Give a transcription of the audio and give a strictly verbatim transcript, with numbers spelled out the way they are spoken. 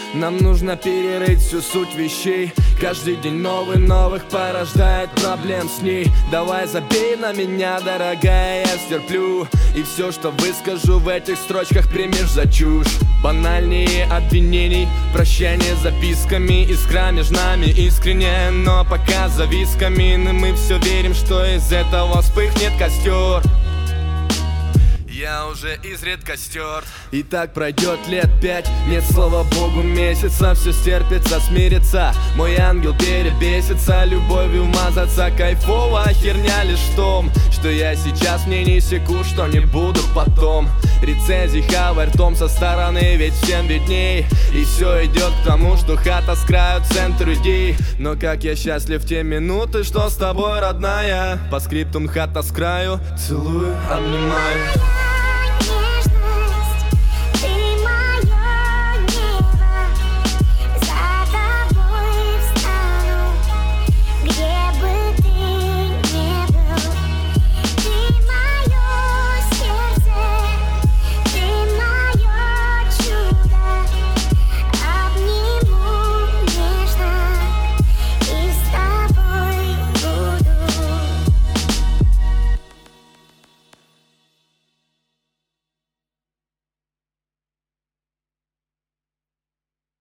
Нам нужно перерыть всю суть вещей. Каждый день новый, новых порождает проблем с ней. Давай забей на меня, дорогая, я стерплю. И все, что выскажу в этих строчках, примешь за чушь. Банальнее обвинений, прощание записками. Искра между нами искренне, но пока завис камин. И мы все верим, что из этого вспыхнет костер. Я уже изредка стерт. И так пройдет лет пять, нет, слава богу, месяца. Все стерпится, смирится, мой ангел перебесится. Любовью мазаться кайфово, херня лишь в том, что я сейчас мне не секу, что не буду потом. Рецензий хавай ртом со стороны, ведь всем видней. И все идет к тому, что хата с краю, центр идей. Но как я счастлив в те минуты, что с тобой, родная. По скриптум хата с краю, целую, обнимаю.